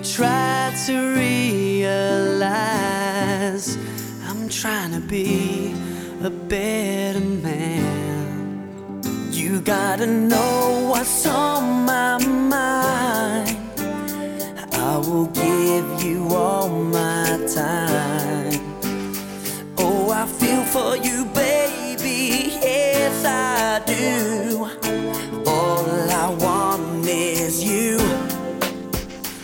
try to realize I'm trying to be a better man. You gotta know what's on my mind. I will give you all my time. Oh, I feel for you, baby, yes I do.